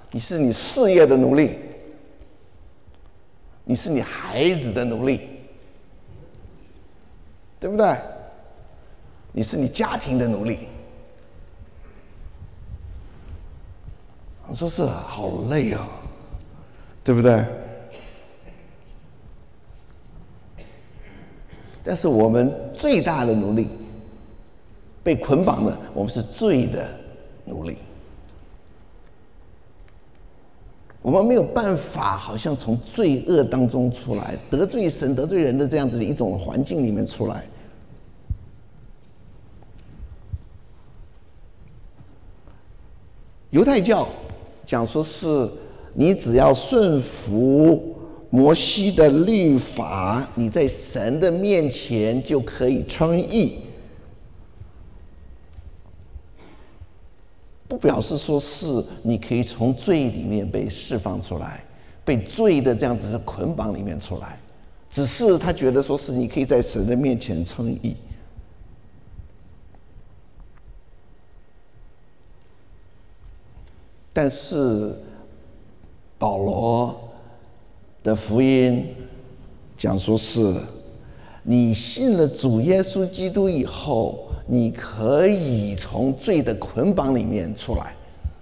你是你事业的奴隶，你是你孩子的奴隶，对不对？你是你家庭的奴隶。我说是好累哦，对不对？但是我们最大的奴隶，被捆绑的，我们是罪的奴隶。我们没有办法，好像从罪恶当中出来，得罪神、得罪人的这样子的一种环境里面出来。犹太教讲说是，你只要顺服摩西的律法，你在神的面前就可以称义。不表示说是你可以从罪里面被释放出来，被罪的这样子的捆绑里面出来，只是他觉得说是你可以在神的面前称义。但是保罗的福音讲说是，你信了主耶稣基督以后，你可以从罪的捆绑里面出来。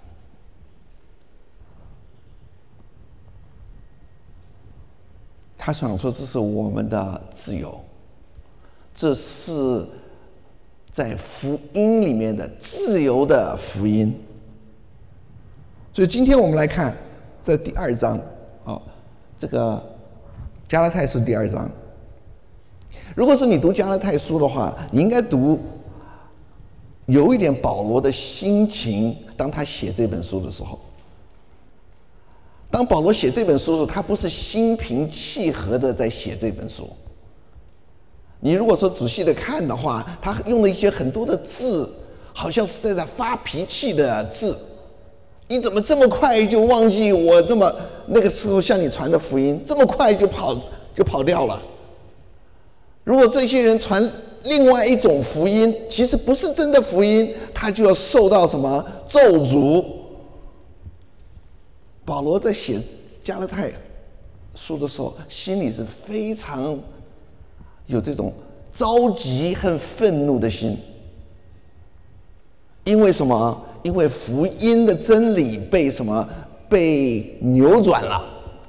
他想说这是我们的自由，这是在福音里面的自由的福音。所以今天我们来看这第2章，这个加拉太书第2章。如果说你读加拉太书的话，你应该读有一点保罗的心情，当他写这本书的时候。当保罗写这本书的时候，他不是心平气和的在写这本书。你如果说仔细的看的话，他用了一些很多的字，好像是在发脾气的字。你怎么这么快就忘记我这么那个时候向你传的福音，这么快就跑掉了？如果这些人传另外一种福音，其实不是真的福音，他就要受到什么咒诅。保罗在写加拉太书的时候，心里是非常有这种着急和愤怒的心。因为什么？因为福音的真理被什么？被扭转了，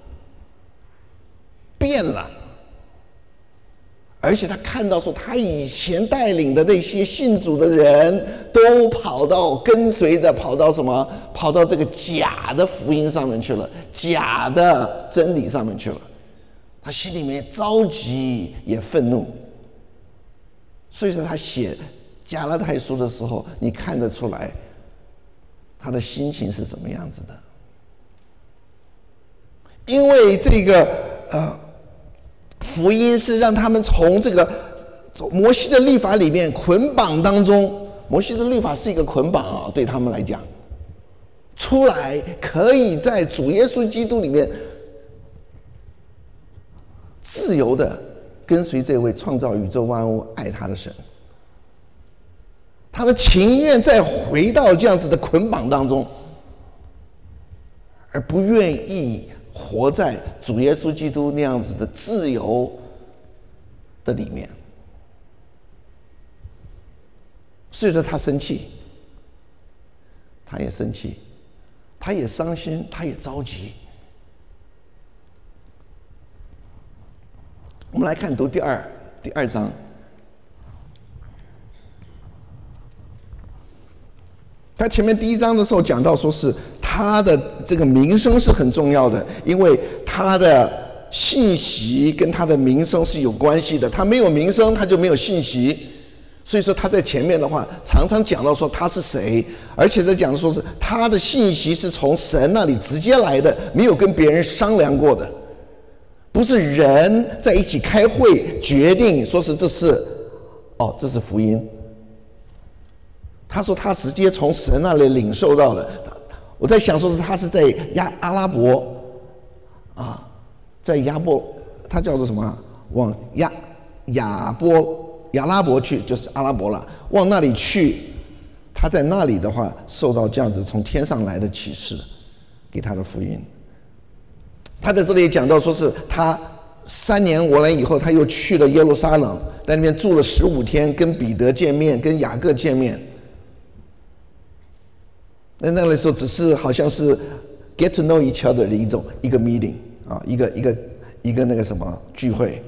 变了。而且他看到说，他以前带领的那些信主的人都跑到什么？跑到这个假的福音上面去了，假的真理上面去了。他心里面着急也愤怒，所以说他写加拉太书的时候，你看得出来他的心情是什么样子的。因为这个福音是让他们从这个摩西的律法里面捆绑当中，摩西的律法是一个捆绑啊，对他们来讲，出来可以在主耶稣基督里面自由的跟随这位创造宇宙万物、爱他的神。他们情愿再回到这样子的捆绑当中，而不愿意活在主耶稣基督那样子的自由的里面。所以说他生气，他也生气，他也伤心，他也着急。我们来看读第二章。他前面第1章的时候讲到说是他的这个名声是很重要的，因为他的信息跟他的名声是有关系的，他没有名声他就没有信息。所以说他在前面的话常常讲到说他是谁，而且在讲说是他的信息是从神那里直接来的，没有跟别人商量过的，不是人在一起开会决定说是这是福音。他说他直接从神那里领受到的。我在想说是他是在阿拉伯在他叫做什么？往亚拉伯去，就是阿拉伯了，往那里去。他在那里的话受到这样子从天上来的启示， 给他的福音。他在这里讲到说是他3年完了以后，他又去了耶路撒冷，在那边住了15天，跟彼得见面，跟雅各见面。那个时候只是好像是 get to know each other 的一个 meeting 啊，一个那个什么聚会。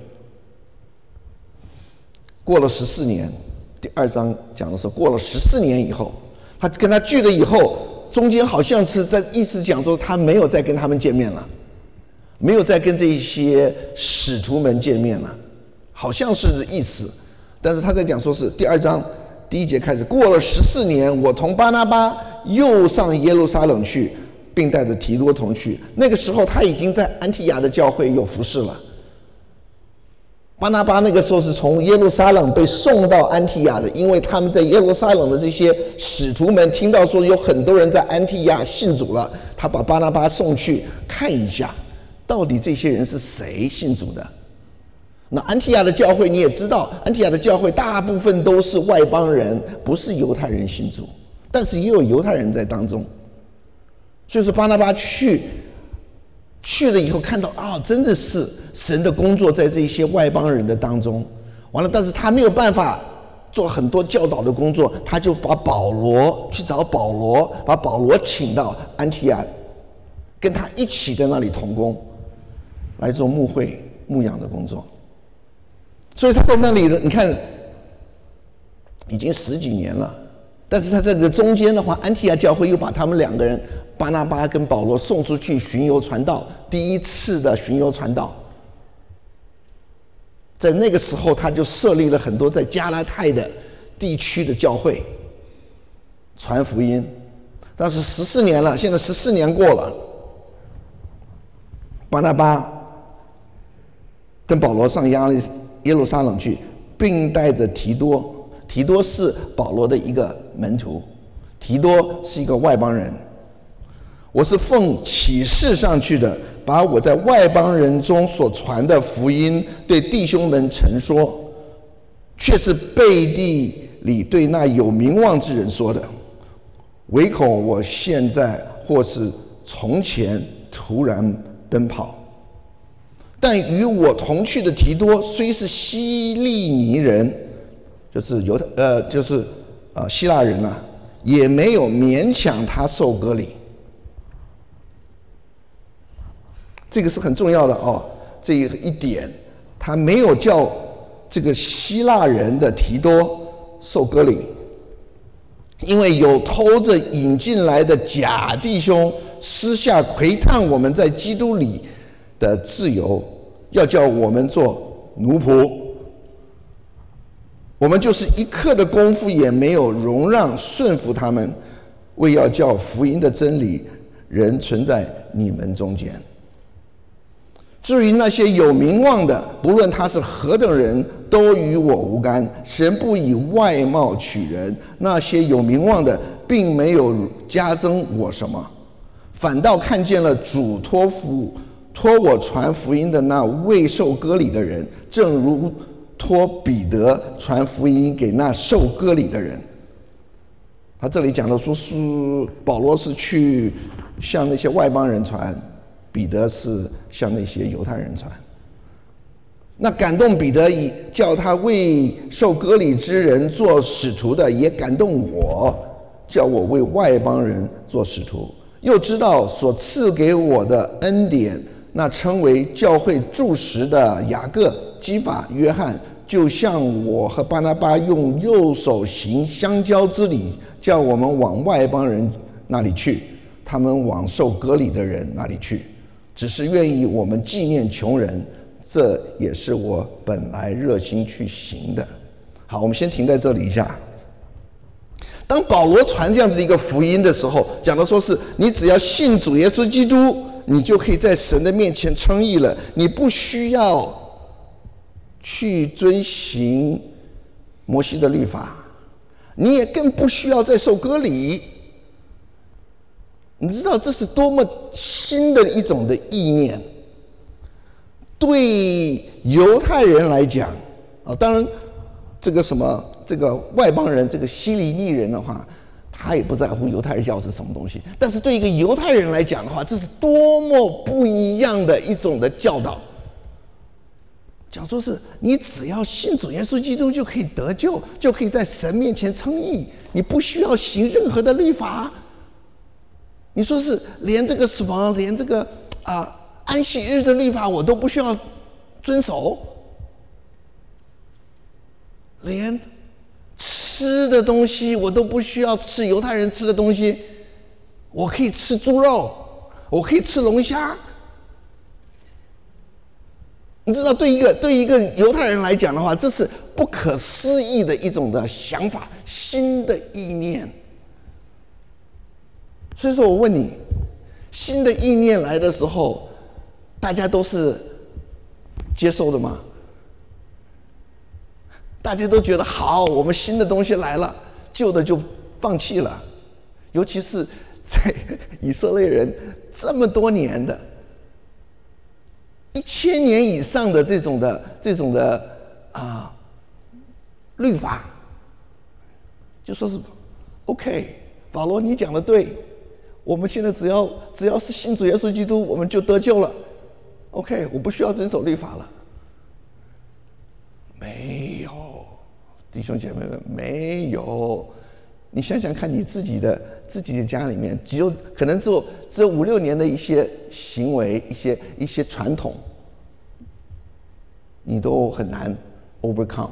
过了14年，第2章讲的是过了14年以后，他跟他聚了以后，中间好像是在意思讲说他没有再跟他们见面了，没有再跟这些使徒们见面了，好像是意思。但是他在讲说是第2章第1节开始，过了14年，我同巴拿巴又上耶路撒冷去，并带着提多同去。那个时候他已经在安提亚的教会有服侍了。巴拿巴那个时候是从耶路撒冷被送到安提亚的，因为他们在耶路撒冷的这些使徒们听到说有很多人在安提亚信主了，他把巴拿巴送去看一下，到底这些人是谁信主的。那安提亚的教会你也知道，安提亚的教会大部分都是外邦人，不是犹太人信主，但是也有犹太人在当中。所以说巴拿巴去了以后，看到真的是神的工作在这些外邦人的当中。完了，但是他没有办法做很多教导的工作，他就把保罗去找保罗，把保罗请到安提亚，跟他一起在那里同工，来做牧会牧养的工作。所以他在那里的，你看已经10几年了，但是他在这个中间的话，安提亚教会又把他们2个人巴拿巴跟保罗送出去巡游传道，第1次的巡游传道。在那个时候他就设立了很多在加拉太的地区的教会传福音。但是14年了，现在14年过了，巴拿巴跟保罗上耶路撒冷去，并带着提多。提多是保罗的一个门徒，提多是一个外邦人。我是奉启示上去的，把我在外邦人中所传的福音对弟兄们陈说，却是背地里对那有名望之人说的，唯恐我现在或是从前突然奔跑。但与我同去的提多虽是希利尼人，就是希腊人啊，也没有勉强他受割礼。这个是很重要的这一点，他没有叫这个希腊人的提多受割礼，因为有偷着引进来的假弟兄私下窥探我们在基督里的自由，要叫我们做奴仆。我们就是一刻的功夫也没有容让顺服他们，为要叫福音的真理仍存在你们中间。至于那些有名望的，不论他是何等人，都与我无干。神不以外貌取人，那些有名望的并没有加增我什么，反倒看见了主托我传福音的那未受割礼的人，正如托彼得传福音给那受割礼的人。他这里讲的说是保罗是去向那些外邦人传，彼得是向那些犹太人传。那感动彼得叫他为受割礼之人做使徒的，也感动我，叫我为外邦人做使徒。又知道所赐给我的恩典，那称为教会柱石的雅各、基法、约翰，就像我和巴拿巴用右手行相交之礼，叫我们往外邦人那里去，他们往受割礼的人那里去，只是愿意我们纪念穷人，这也是我本来热心去行的。好，我们先停在这里一下。当保罗传这样子一个福音的时候，讲的说是你只要信主耶稣基督，你就可以在神的面前称义了，你不需要去遵行摩西的律法，你也更不需要再受割礼。你知道这是多么新的一种的意念。对犹太人来讲当然这个外邦人，这个希利尼人的话， 他也不在乎犹太教是什么东西。但是对一个犹太人来讲的话，这是多么不一样的一种的教导。讲说是你只要信主耶稣基督就可以得救，就可以在神面前称义，你不需要行任何的律法。你说是连这个什么，连这个安息日的律法我都不需要遵守，连吃的东西我都不需要吃犹太人吃的东西，我可以吃猪肉，我可以吃龙虾。你知道，对一个犹太人来讲的话，这是不可思议的一种的想法，新的意念。所以说我问你，新的意念来的时候，大家都是接受的吗？大家都觉得好，我们新的东西来了，旧的就放弃了。尤其是在以色列人这么多年的1000年以上的这种的律法，就说是 OK， 保罗你讲的对，我们现在只要是信主耶稣基督，我们就得救了。OK， 我不需要遵守律法了。没有，弟兄姐妹们，没有。你想想看，你自己的家里面，可能只有5、6年的一些行为，一些传统，你都很难 overcome。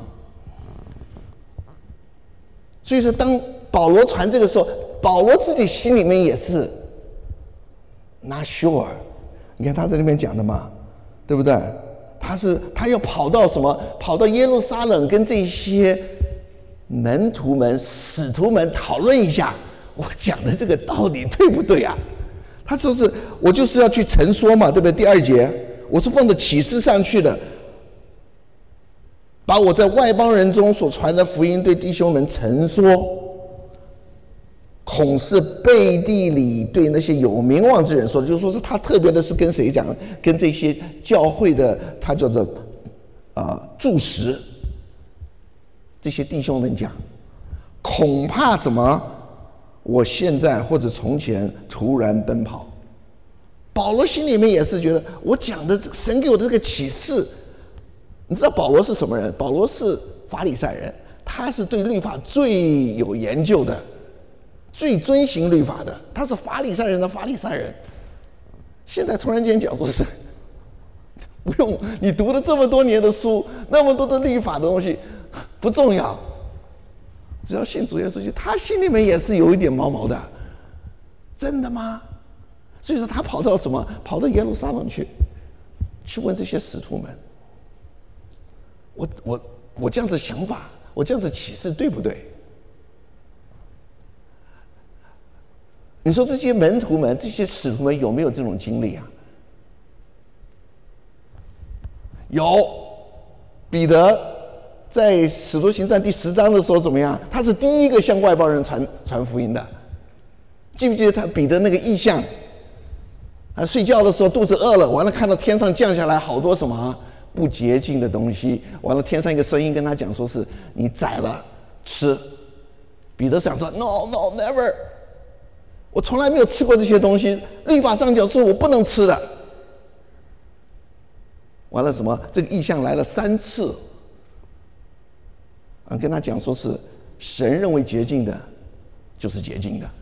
所以说，当保罗传这个时候，保罗自己心里面也是 not sure。你看他在那边讲的嘛，对不对？他要跑到什么？跑到耶路撒冷，跟这些门徒们、使徒们讨论一下，我讲的这个到底对不对啊？他说是，我就是要去陈说嘛，对不对？第2节，我是奉着启示上去的，把我在外邦人中所传的福音对弟兄们陈说，恐是背地里对那些有名望之人说的，就是说是他特别的是跟谁讲？跟这些教会的他叫做柱石这些弟兄们讲，恐怕什么？我现在或者从前突然奔跑。保罗心里面也是觉得，我讲的神给我的这个启示，你知道保罗是什么人？保罗是法利赛人，他是对律法最有研究的，最遵行律法的，他是法利赛人的法利赛人。现在突然间讲说是不用你读了这么多年的书，那么多的律法的东西不重要，只要信主耶稣，他心里面也是有一点毛毛的。真的吗？所以说他跑到什么？跑到耶路撒冷去问这些使徒们，我这样子想法，我这样子启示对不对？你说这些门徒们、这些使徒们有没有这种经历啊？有。彼得在使徒行传第10章的时候怎么样？他是第一个向外邦人传福音的。记不记得彼得那个异象？他睡觉的时候肚子饿了，完了看到天上降下来好多什么不洁净的东西，完了天上一个声音跟他讲说是你宰了吃。彼得想说 No never， 我从来没有吃过这些东西，律法上讲是我不能吃的。完了什么？这个异象来了3次，跟他讲说是神认为洁净的，就是洁净的。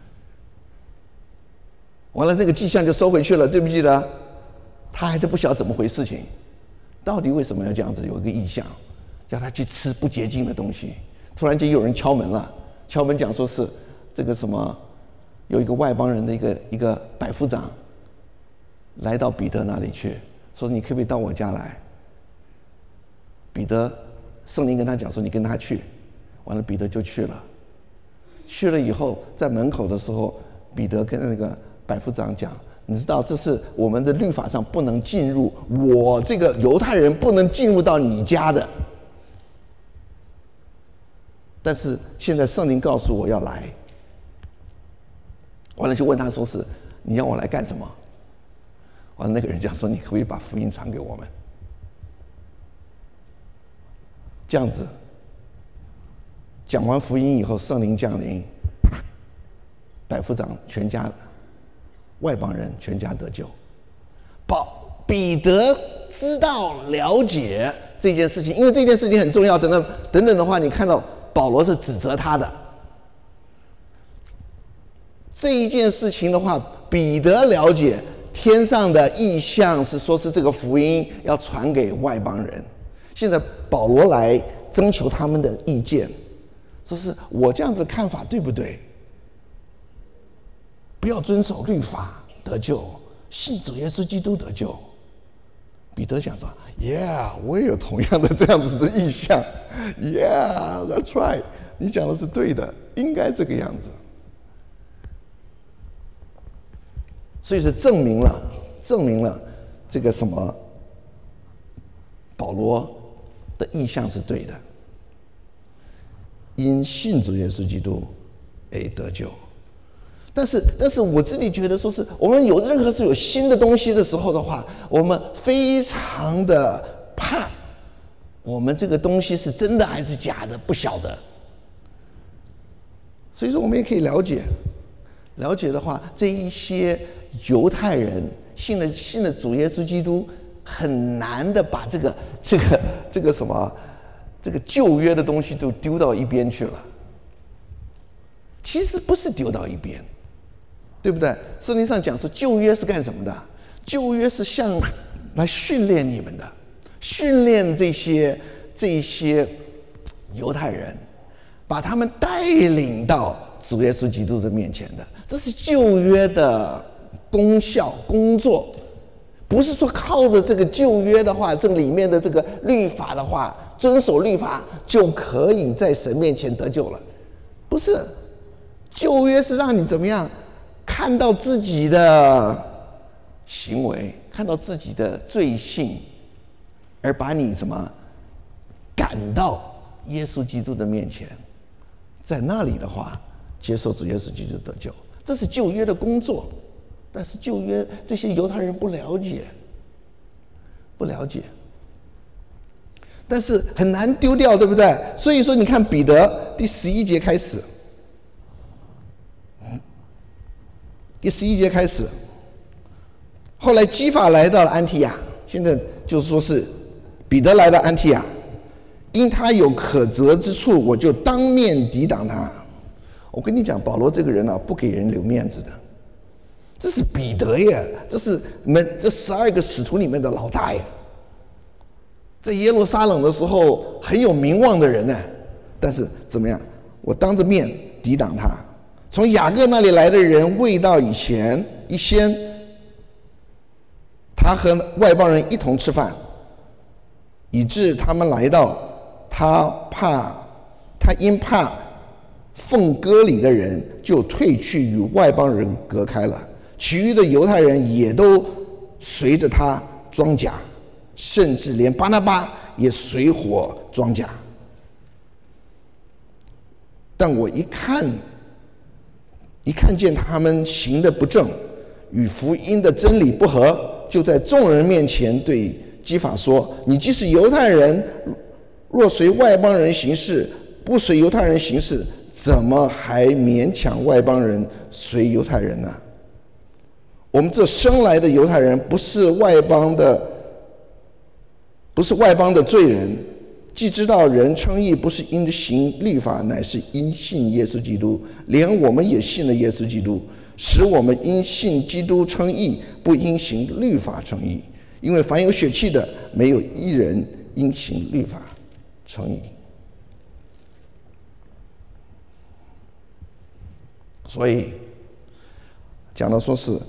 完了那个迹象就收回去了，对不记得？他还是不晓得怎么回事情，到底为什么要这样子？有一个异象，叫他去吃不洁净的东西。突然间有人敲门了，敲门讲说是这个什么，有一个外邦人的一个百夫长来到彼得那里去。说你可不可以到我家来？彼得，圣灵跟他讲说你跟他去，完了彼得就去了。去了以后，在门口的时候，彼得跟那个百夫长讲，你知道这是我们的律法上不能进入，我这个犹太人不能进入到你家的。但是现在圣灵告诉我要来，完了就问他说是你要我来干什么？完了，那个人讲说：“你可不可以把福音传给我们？”这样子，讲完福音以后，圣灵降临， 百夫长全家外邦人全家得救。彼得知道了解这件事情，因为这件事情很重要。等等的话，你看到保罗是指责他的这一件事情的话，彼得了解天上的意象是说是这个福音要传给外邦人。现在保罗来征求他们的意见，说是我这样子看法对不对？不要遵守律法得救，信主耶稣基督得救。彼得想说 ：“Yeah， 我也有同样的这样子的意向。Yeah， that's right， 你讲的是对的，应该这个样子。”所以是证明了这个什么，保罗的意向是对的，因信主耶稣基督得救。但是我自己觉得说是我们有任何是有新的东西的时候的话，我们非常的怕我们这个东西是真的还是假的，不晓得。所以说我们也可以了解的话，这一些犹太人信了主耶稣基督，很难的把这个什么这个旧约的东西都丢到一边去了。其实不是丢到一边，对不对？圣经上讲说旧约是干什么的？旧约是像来训练你们的，训练这些犹太人，把他们带领到主耶稣基督的面前的。这是旧约的功效工作，不是说靠着这个旧约的话，这里面的这个律法的话，遵守律法就可以在神面前得救了。不是，旧约是让你怎么样看到自己的行为，看到自己的罪性，而把你什么赶到耶稣基督的面前，在那里的话接受主耶稣基督得救。这是旧约的工作，但是旧约这些犹太人不了解，但是很难丢掉，对不对？所以说你看彼得第11节开始，后来基法来到了安提亚，现在就是说是彼得来到安提亚，因他有可责之处，我就当面抵挡他。我跟你讲，保罗这个人啊，不给人留面子的。这是彼得耶，这是这12个使徒里面的老大爷，在耶路撒冷的时候很有名望的人呢。但是怎么样？我当着面抵挡他。从雅各那里来的人未到以前，一先他和外邦人一同吃饭，以致他们来到，他因怕奉割礼的人，就退去与外邦人隔开了。其余的犹太人也都随着他装甲，甚至连巴拿巴也随伙装甲。但我一看见他们行的不正，与福音的真理不合，就在众人面前对基法说：你既是犹太人，若随外邦人行事，不随犹太人行事，怎么还勉强外邦人随犹太人呢？我们这生来的犹太人不是外邦的罪人，既知道人称义不是因行律法，乃是因信耶稣基督，连我们也信了耶稣基督，使我们因信基督称义，不因行律法称义。因为凡有血气的，没有一人因行律法称义。所以讲到说是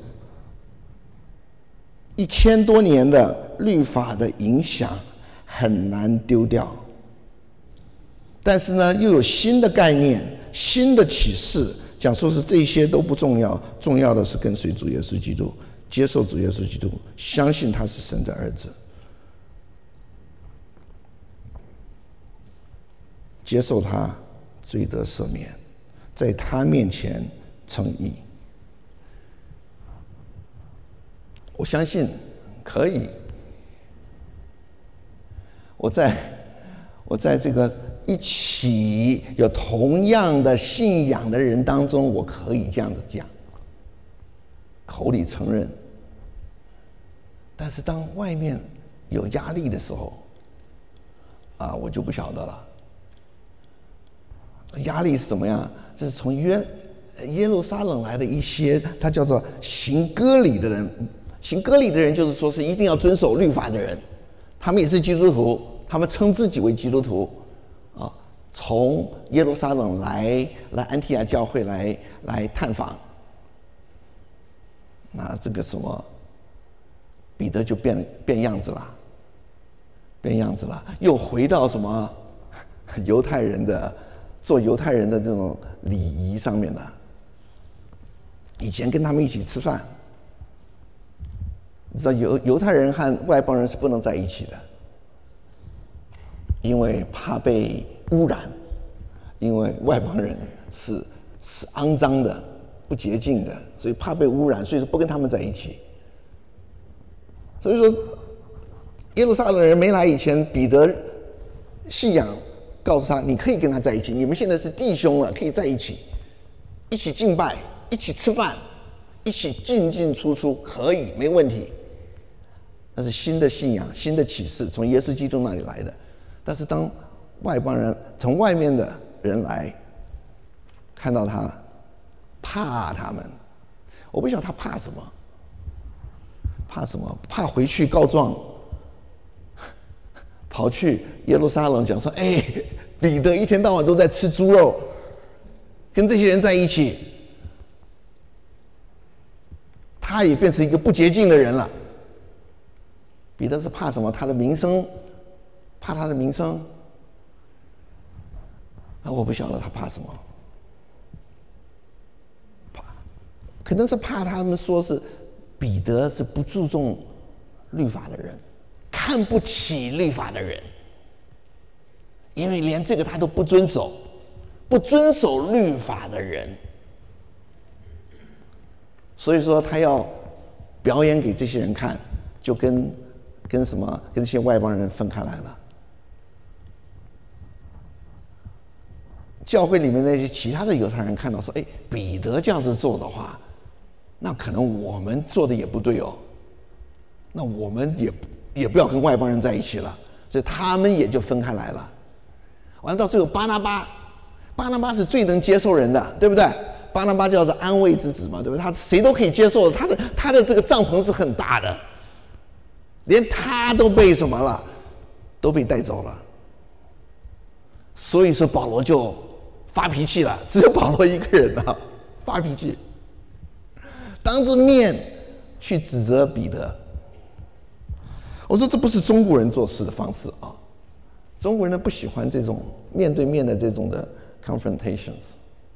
1000多年的律法的影响很难丢掉，但是呢又有新的概念、新的启示，讲说是这些都不重要，重要的是跟随主耶稣基督，接受主耶稣基督，相信他是神的儿子，接受他罪得赦免，在他面前称义。我相信可以。我在这个一起有同样的信仰的人当中，我可以这样子讲，口里承认。但是当外面有压力的时候，我就不晓得了。压力是怎么样？这是从耶路撒冷来的一些，他叫做行割礼的人。行割礼的人就是说是一定要遵守律法的人，他们也是基督徒，他们称自己为基督徒啊。从耶路撒冷来安提亚教会来探访，那这个什么彼得就变样子了，又回到什么犹太人的做犹太人的这种礼仪上面了。以前跟他们一起吃饭，你知道犹太人和外邦人是不能在一起的，因为怕被污染，因为外邦人是肮脏的、不洁净的，所以怕被污染，所以说不跟他们在一起。所以说，耶路撒冷人没来以前，彼得信仰告诉他，你可以跟他在一起，你们现在是弟兄了，可以在一起，一起敬拜，一起吃饭，一起进进出出，可以没问题。那是新的信仰，新的启示，从耶稣基督那里来的。但是当外邦人从外面的人来看到他，怕他们，我不晓得他怕什么，怕回去告状，跑去耶路撒冷讲说，彼得一天到晚都在吃猪肉，跟这些人在一起，他也变成一个不洁净的人了。彼得是怕什么？他的名声，怕他的名声。我不晓得他怕什么，可能是怕他们说是彼得是不注重律法的人，看不起律法的人，因为连这个他都不遵守，不遵守律法的人，所以说他要表演给这些人看，就跟这些外邦人分开来了。教会里面那些其他的犹太人看到说，彼得这样子做的话，那可能我们做的也不对哦，那我们也不要跟外邦人在一起了，所以他们也就分开来了。完了到最后，巴拿巴是最能接受人的，对不对？巴拿巴叫做安慰之子嘛，对不对？他谁都可以接受的，他的这个帐篷是很大的，连他都被什么了，都被带走了。所以说保罗就发脾气了，只有保罗一个人发脾气，当着面去指责彼得。我说这不是中国人做事的方式啊，中国人呢不喜欢这种面对面的这种的 confrontations。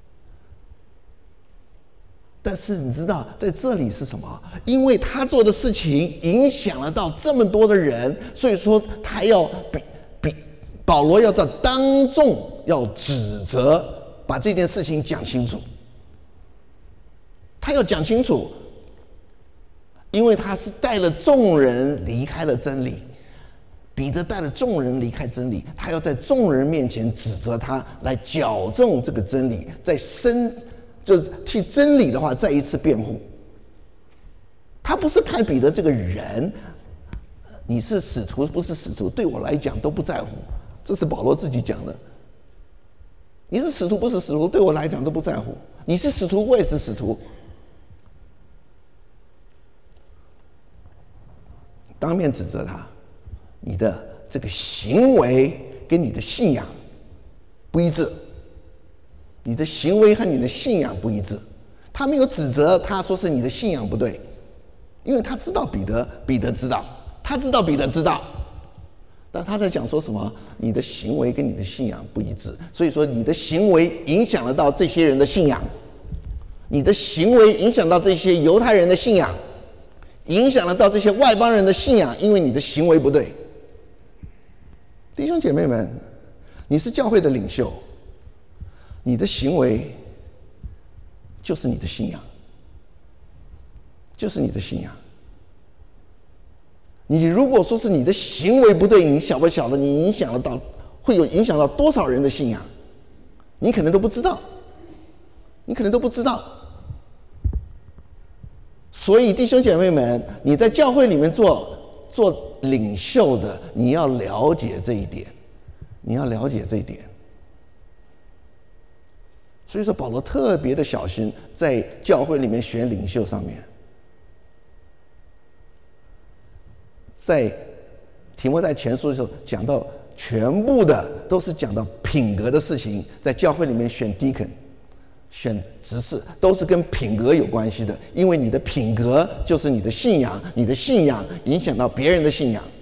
但是你知道在这里是什么？因为他做的事情影响了到这么多的人，所以说他要保罗要在当众要指责，把这件事情讲清楚。他要讲清楚，因为他是带了众人离开了真理。彼得带了众人离开真理，他要在众人面前指责他，来矫正这个真理，就是替真理的话再一次辩护。他不是看彼得这个人，你是使徒不是使徒，对我来讲都不在乎。这是保罗自己讲的。你是使徒不是使徒，对我来讲都不在乎。你是使徒，我也是使徒。当面指责他，你的这个行为跟你的信仰不一致，你的行为和你的信仰不一致。他没有指责他说是你的信仰不对，因为他知道彼得知道，他知道彼得知道，但他在讲说什么？你的行为跟你的信仰不一致，所以说你的行为影响了到这些人的信仰，你的行为影响到这些犹太人的信仰，影响了到这些外邦人的信仰，因为你的行为不对。弟兄姐妹们，你是教会的领袖，你的行为就是你的信仰，就是你的信仰。你如果说是你的行为不对，你晓不晓得你影响了到会有影响到多少人的信仰，你可能都不知道，所以弟兄姐妹们，你在教会里面做领袖的，你要了解这一点，所以说保罗特别的小心在教会里面选领袖上面。在提摩太前书的时候讲到，全部的都是讲到品格的事情，在教会里面选 deacon 选执事都是跟品格有关系的，因为你的品格就是你的信仰，你的信仰影响到别人的信仰。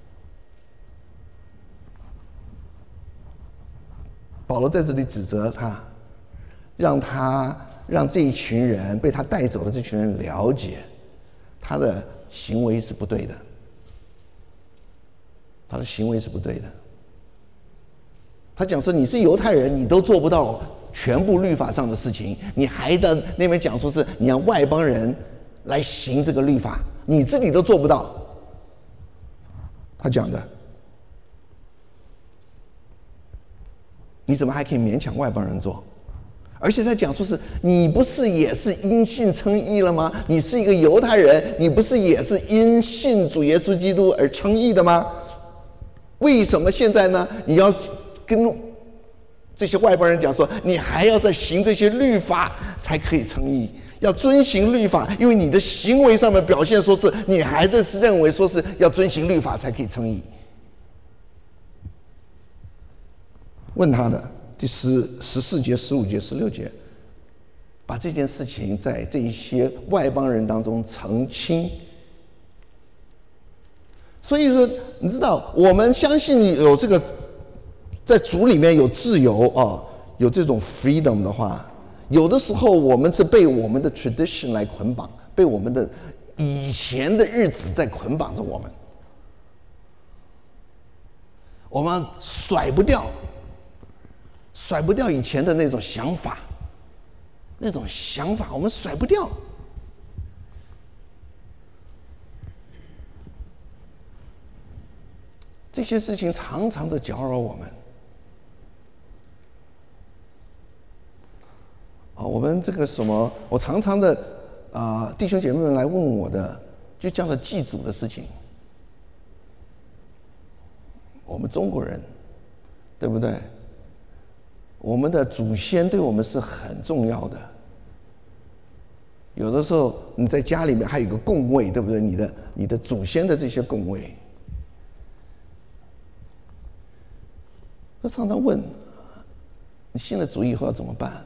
保罗在这里指责他，让这一群人被他带走的这群人了解他的行为是不对的，他讲说，你是犹太人，你都做不到全部律法上的事情，你还在那边讲说是你让外邦人来行这个律法，你自己都做不到。他讲的，你怎么还可以勉强外邦人做？而且他讲说是你不是也是因信称义了吗？你是一个犹太人，你不是也是因信主耶稣基督而称义的吗？为什么现在呢？你要跟这些外邦人讲说，你还要再行这些律法才可以称义，要遵行律法，因为你的行为上面表现说是你还在是认为说是要遵行律法才可以称义。问他的第14节、15节、16节，把这件事情在这一些外邦人当中澄清。所以说，你知道，我们相信有这个在主里面有自由啊，有这种 freedom 的话，有的时候我们是被我们的 tradition 来捆绑，被我们的以前的日子在捆绑着我们，我们甩不掉以前的那种想法，我们甩不掉。这些事情常常的搅扰我们。我们这个什么，我常常的弟兄姐妹们来问我的，就叫了祭祖的事情。我们中国人，对不对？我们的祖先对我们是很重要的。有的时候你在家里面还有一个供位，对不对？你的祖先的这些供位，他常常问，你信了主以后要怎么办？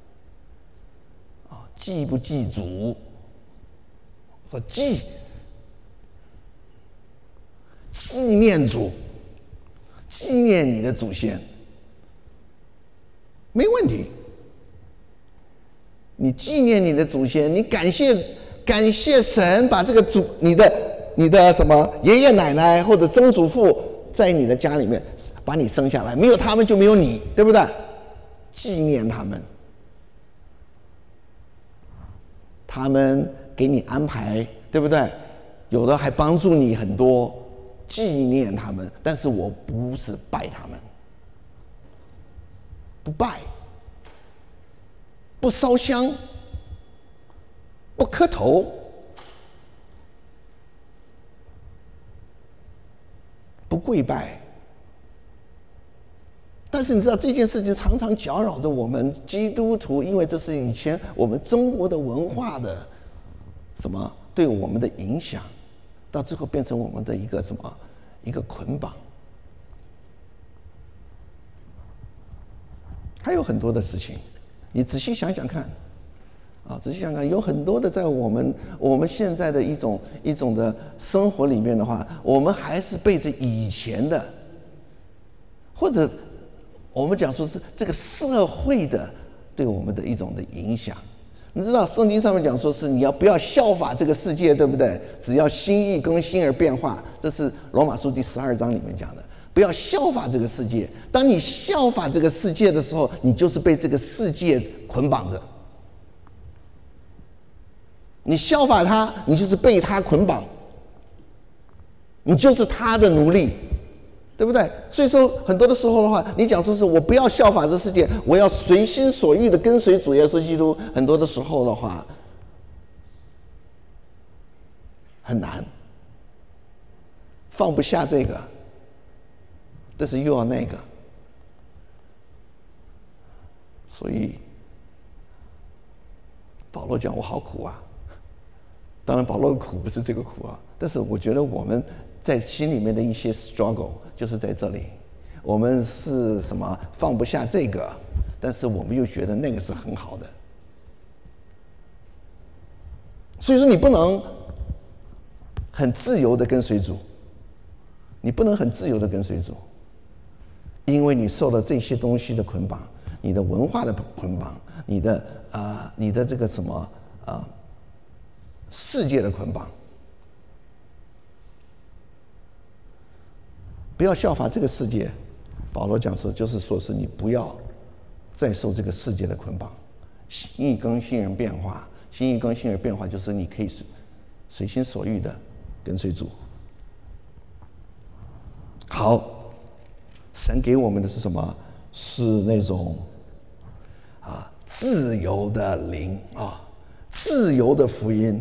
祭不祭祖？说祭念主，纪念你的祖先，没问题。你纪念你的祖先，你感谢神把这个你的什么爷爷奶奶或者曾祖父在你的家里面把你生下来，没有他们就没有你，对不对？纪念他们，他们给你安排，对不对？有的还帮助你很多，纪念他们。但是我不是拜他们，不拜，不烧香，不磕头，不跪拜。但是你知道这件事情常常搅扰着我们基督徒，因为这是以前我们中国的文化的什么对我们的影响，到最后变成我们的一个捆绑。还有很多的事情，你仔细想想看，有很多的在我们现在的一种的生活里面的话，我们还是背着以前的，或者我们讲说是这个社会的对我们的一种的影响。你知道圣经上面讲说是你不要效法这个世界，对不对？只要心意更新而变化，这是罗马书第12章里面讲的。不要效法这个世界，当你效法这个世界的时候，你就是被这个世界捆绑着。你效法他，你就是被他捆绑，你就是他的奴隶。 对不对？所以说很多的时候的话，你讲说是我不要效法这世界，我要随心所欲的跟随主耶稣基督，很多的时候的话很难，放不下这个，但是又要那个，所以保罗讲我好苦啊。当然保罗的苦不是这个苦啊，但是我觉得我们在心里面的一些 struggle 就是在这里，我们是什么放不下这个，但是我们又觉得那个是很好的，所以说你不能很自由的跟随主，你不能很自由的跟随主，因为你受了这些东西的捆绑，你的文化的捆绑，你的这个什么世界的捆绑。不要效法这个世界，保罗讲说，就是说是你不要再受这个世界的捆绑。心意更新人变化，心意更新人变化，就是你可以随心所欲的跟随主。好，神给我们的是什么？是那种自由的灵啊，自由的福音。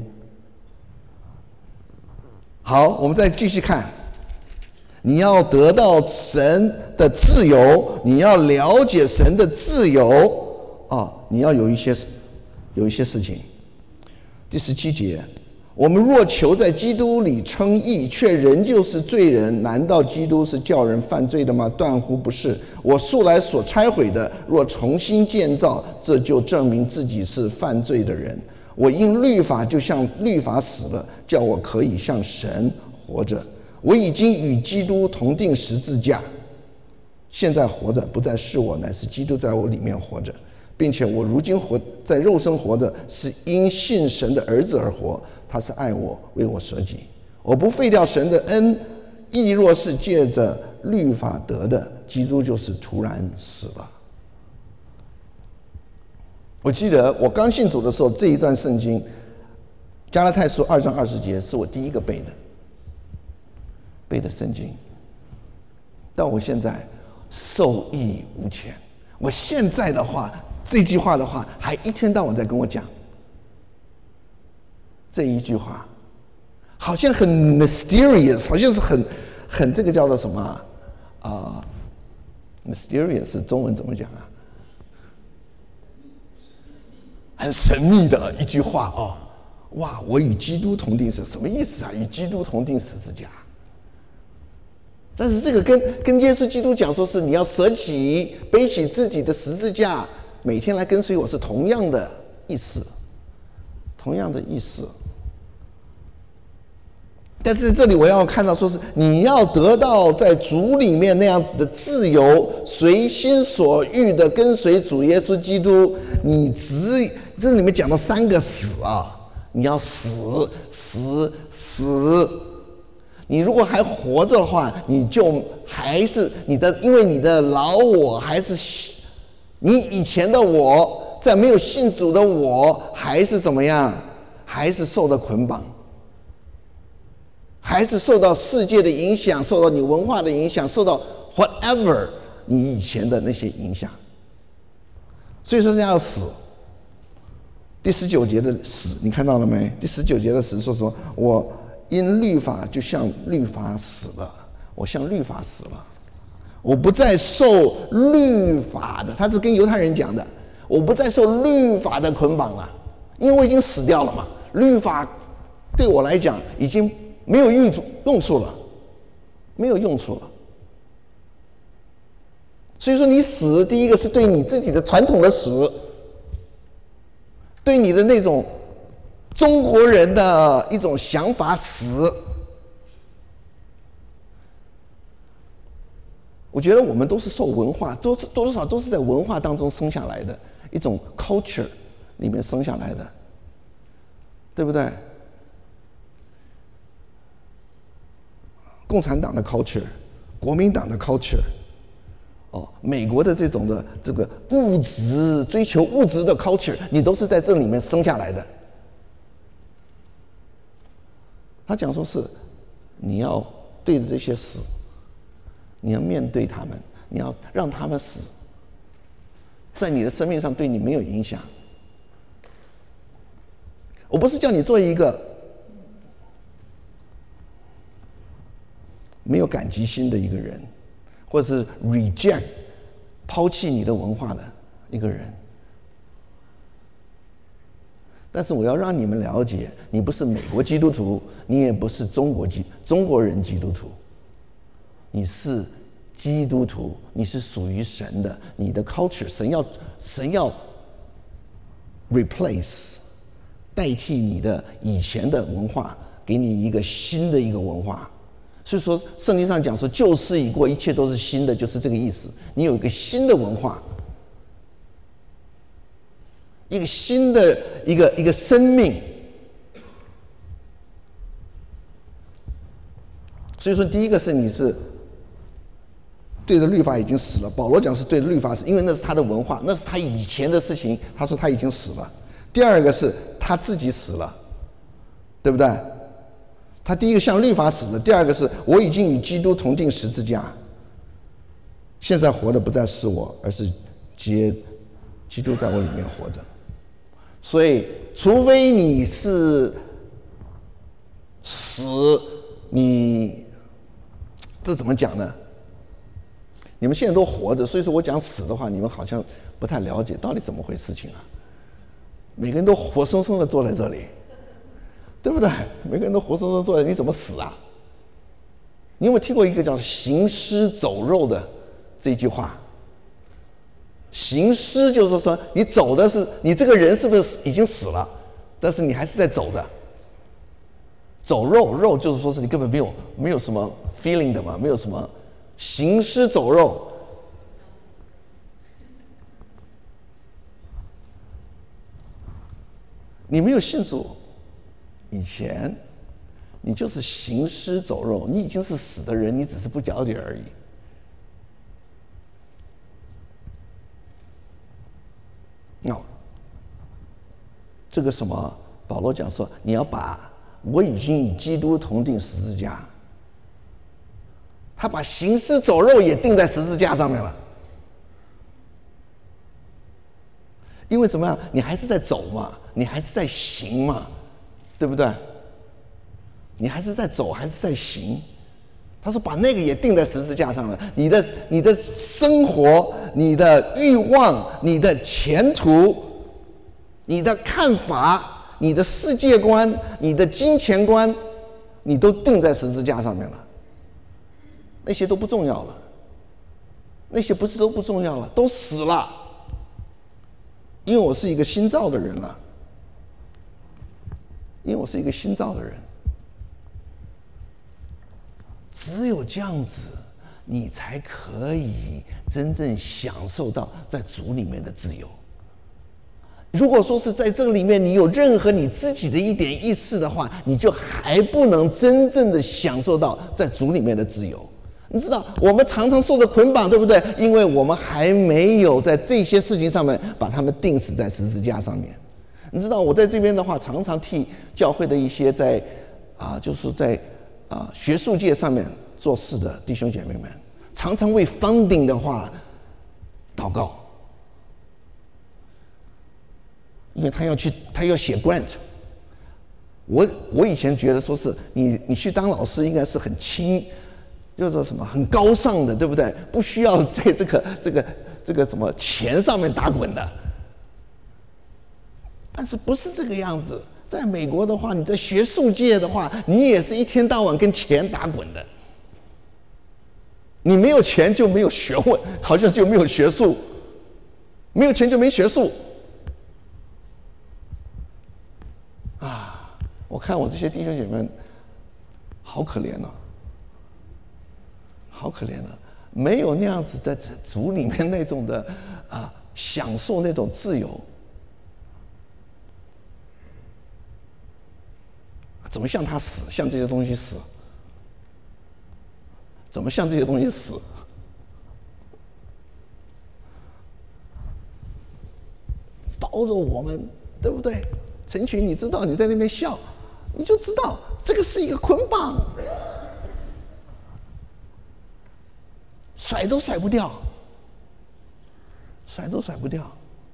好，我们再继续看。你要得到神的自由，你要了解神的自由你要有一些事情。第17节，我们若求在基督里称义，却仍旧是罪人，难道基督是叫人犯罪的吗？断乎不是。我素来所拆毁的，若重新建造，这就证明自己是犯罪的人。我因律法就像律法死了，叫我可以向神活着。我已经与基督同定十字架，现在活着不再是我，乃是基督在我里面活着，并且我如今在肉身活的，是因信神的儿子而活，他是爱我，为我舍己。我不废掉神的恩，亦若是借着律法得的，基督就是突然死了。我记得我刚信主的时候，这一段圣经加拉太书2章20节是我第一个背的圣经，但我现在受益无钱。我现在的话，这句话的话，还一天到晚在跟我讲这一句话，好像很 mysterious， 好像是很这个叫做什么mysterious 中文怎么讲啊？很神秘的一句话哇，我与基督同定什么意思啊？与基督同定十字架。但是这个跟耶稣基督讲说是你要舍己，背起自己的十字架，每天来跟随我，是同样的意思，同样的意思。但是这里我要看到说是你要得到在主里面那样子的自由，随心所欲的跟随主耶稣基督。这里面讲到3个死你要死。你如果还活着的话，你就还是因为你的老我还是你以前的我，在没有信主的我，还是怎么样？还是受到捆绑，还是受到世界的影响，受到你文化的影响，受到 whatever 你以前的那些影响。所以说要死。第19节的死，你看到了没？第19节的死说什么？我因律法就像律法死了，我像律法死了，我不再受律法的，他是跟犹太人讲的，我不再受律法的捆绑了，因为我已经死掉了嘛，律法对我来讲已经没有用处了，没有用处了。所以说你死，第一个是对你自己的传统的死，对你的那种中国人的一种想法死。我觉得我们都是受文化，多多少都是在文化当中生下来的一种 culture 里面生下来的，对不对？共产党的 culture， 国民党的 culture， 美国的这种的这个物质追求物质的 culture， 你都是在这里面生下来的。他讲说是你要对着这些死， 你要面对他们，你要让他们死，在你的生命上对你没有影响。我不是叫你做一个没有感激心的一个人，或者是 reject 抛弃你的文化的一个人。但是我要让你们了解，你不是美国基督徒，你也不是中国人基督徒，你是基督徒，你是属于神的，你的 culture 神要 replace 代替你的以前的文化，给你一个新的一个文化。所以说圣经上讲说旧事已过，一切都是新的，就是这个意思。你有一个新的文化，一个新的一个生命。所以说第一个是你是对着律法已经死了，保罗讲是对着律法死，因为那是他的文化，那是他以前的事情，他说他已经死了。第二个是他自己死了，对不对？他第一个向律法死了，第二个是我已经与基督同定十字架，现在活的不再是我，而是基督在我里面活着。所以除非你是死，你这怎么讲呢？你们现在都活着，所以说我讲死的话，你们好像不太了解到底怎么回事情啊。每个人都活生生的坐在这里，对不对？每个人都活生生坐在，你怎么死啊？你有没有听过一个叫行尸走肉的这句话？行尸就是说你走的是你这个人是不是已经死了，但是你还是在走的。走肉就是说是你根本没有什么 feeling 的嘛，没有什么行尸走肉。你没有信主以前，你就是行尸走肉，你已经是死的人，你只是不了解而已。那这个什么，保罗讲说，你要把我已经与基督同定十字架，他把行尸走肉也钉在十字架上面了。因为怎么样，你还是在走嘛，你还是在行嘛，对不对？你还是在走，还是在行。他说把那个也钉在十字架上了，你的生活、你的欲望、你的前途、你的看法、你的世界观、你的金钱观，你都钉在十字架上面了。那些都不重要了，那些不是都不重要了，都死了。因为我是一个新造的人了，因为我是一个新造的人，只有这样子，你才可以真正享受到在主里面的自由。如果说是在这个里面你有任何你自己的一点意识的话，你就还不能真正的享受到在主里面的自由。你知道我们常常受的捆绑，对不对？因为我们还没有在这些事情上面把它们钉死在十字架上面。你知道我在这边的话，常常替教会的一些就是在学术界上面做事的弟兄姐妹们，常常为 funding 的话祷告，因为他要写 grant。我以前觉得说是你去当老师应该是很轻。就是说什么很高尚的，对不对？不需要在这个什么钱上面打滚的。但是不是这个样子？在美国的话，你在学术界的话，你也是一天到晚跟钱打滚的。你没有钱就没有学问，好像就没有学术，没有钱就没学术。我看我这些弟兄姐妹好可怜哦。好可怜啊！没有那样子在主里面那种的享受那种自由，怎么向他死？向这些东西死？怎么向这些东西死？包着我们，对不对？陈群，你知道你在那边笑，你就知道这个是一个捆绑。 甩都甩不掉，甩都甩不掉。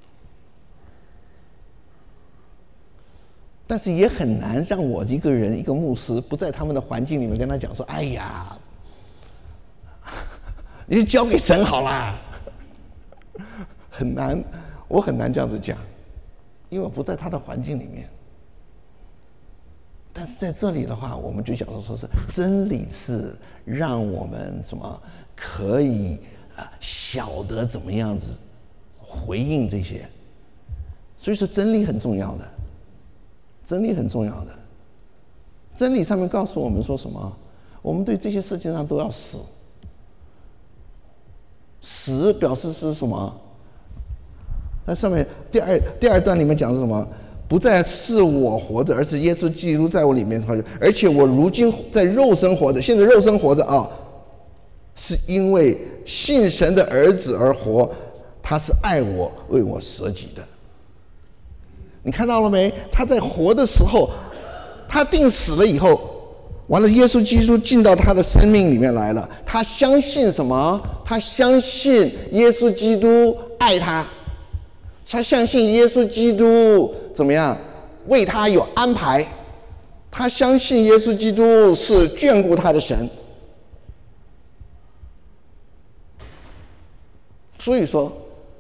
但是也很难让我一个人一个牧师不在他们的环境里面跟他讲说：“哎呀，你就交给神好啦。”很难，我很难这样子讲，因为我不在他的环境里面。但是在这里的话，我们就讲说是真理是让我们怎么可以晓得怎么样子回应这些，所以说真理很重要的。真理很重要的，真理上面告诉我们说什么？我们对这些事情上都要死。死表示是什么？那上面第二段里面讲是什么？不再是我活着，而是耶稣基督在我里面活着，而且我如今在肉身活着，现在肉身活着啊，是因为信神的儿子而活，他是爱我，为我舍己的。你看到了没？他在活的时候，他定死了以后，完了，耶稣基督进到他的生命里面来了。他相信什么？他相信耶稣基督爱他，他相信耶稣基督怎么样为他有安排，他相信耶稣基督是眷顾他的神。所以说，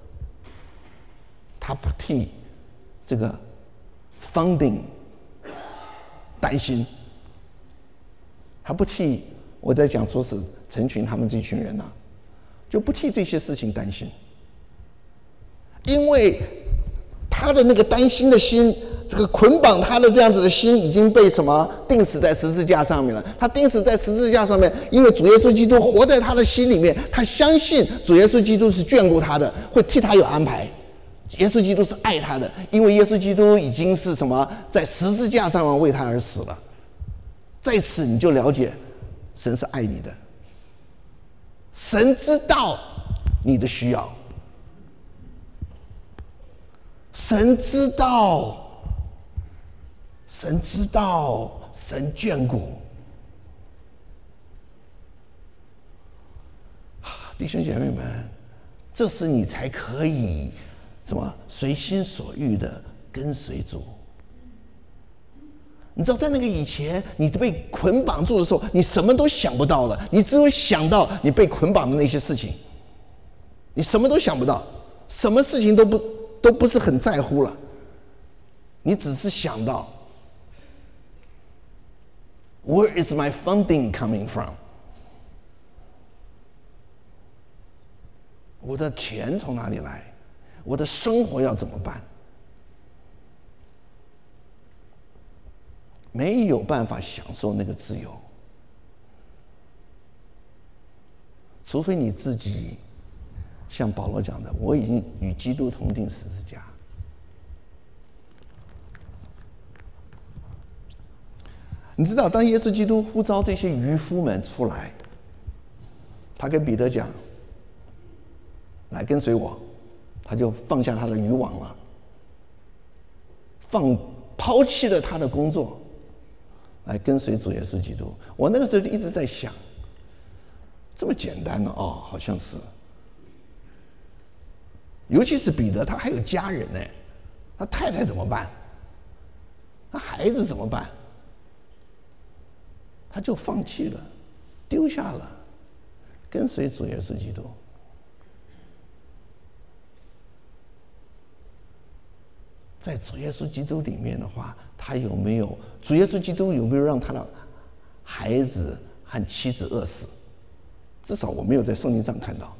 他不替这个 funding 担心，他不替我在讲说是陈群他们这群人就不替这些事情担心，因为他的那个担心的心，这个捆绑他的这样子的心已经被什么钉死在十字架上面了。他钉死在十字架上面，因为主耶稣基督活在他的心里面，他相信主耶稣基督是眷顾他的，会替他有安排。耶稣基督是爱他的，因为耶稣基督已经是什么，在十字架上为他而死了。在此你就了解，神是爱你的，神知道你的需要，神知道，神知道，神眷顾。弟兄姐妹们，这时你才可以什么随心所欲的跟随主。你知道在那个以前，你被捆绑住的时候，你什么都想不到了，你只有想到你被捆绑的那些事情，你什么都想不到，什么事情都不是很在乎了，你只是想到 Where is my funding coming from？ 我的钱从哪里来？我的生活要怎么办？没有办法享受那个自由，除非你自己像保罗讲的，我已经与基督同定十字架。你知道，当耶稣基督呼召这些渔夫们出来，他跟彼得讲：“来跟随我。”他就放下他的渔网了，抛弃了他的工作，来跟随主耶稣基督。我那个时候就一直在想，这么简单呢？哦，好像是。尤其是彼得，他还有家人呢，他太太怎么办？他孩子怎么办？他就放弃了，丢下了，跟随主耶稣基督。在主耶稣基督里面的话，他有没有主耶稣基督有没有让他的孩子和妻子饿死？至少我没有在圣经上看到。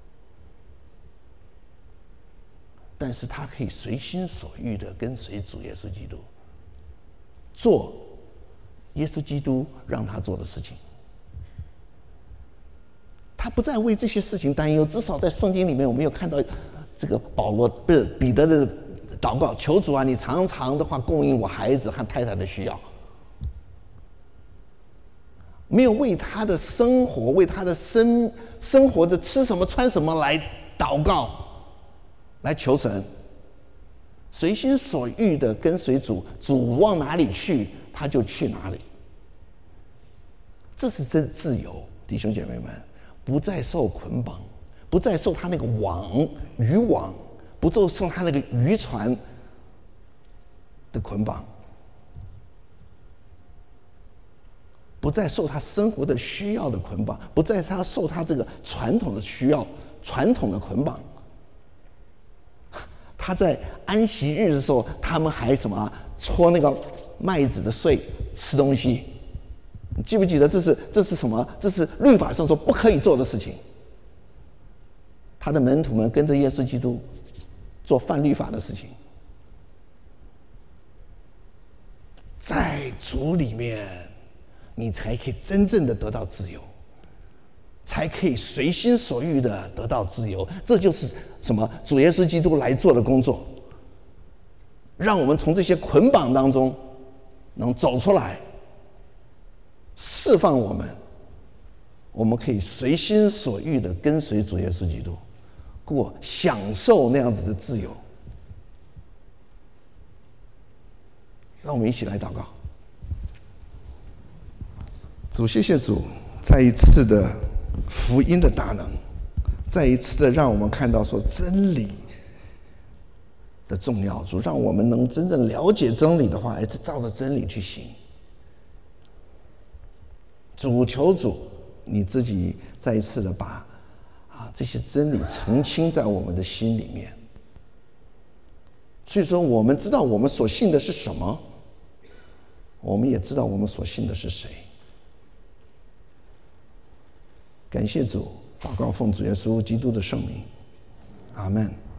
但是他可以随心所欲的跟随主耶稣基督，做耶稣基督让他做的事情。他不再为这些事情担忧，至少在圣经里面我没有看到这个彼得的祷告，求主啊，你常常的话供应我孩子和太太的需要，没有为他的生活，为他的生活的吃什么穿什么来祷告，来求神，随心所欲的跟随主，主往哪里去他就去哪里。这是真自由，弟兄姐妹们， 不再受捆绑，不再受他那个渔网，不再受他那个渔船的捆绑，不再受他生活的需要的捆绑，不再受他这个传统的需要、传统的捆绑。他在安息日的时候，他们还搓那个麦子的穗吃东西。你记不记得这是什么？这是律法上说不可以做的事情。他的门徒们跟着耶稣基督做犯律法的事情。在主里面，你才可以真正的得到自由，才可以随心所欲的得到自由。这就是什么？主耶稣基督来做的工作，让我们从这些捆绑当中能走出来，释放我们，我们可以随心所欲的跟随主耶稣基督，享受那样子的自由。让我们一起来祷告。主，谢谢主，再一次的福音的大能，再一次的让我们看到说真理的重要。主，让我们能真正了解真理的话，照着真理去行。主，求主你自己再一次的把这些真理澄清在我们的心里面。所以说，我们知道我们所信的是什么，我们也知道我们所信的是谁。感谢主，祷告奉主耶稣基督的圣名，阿们。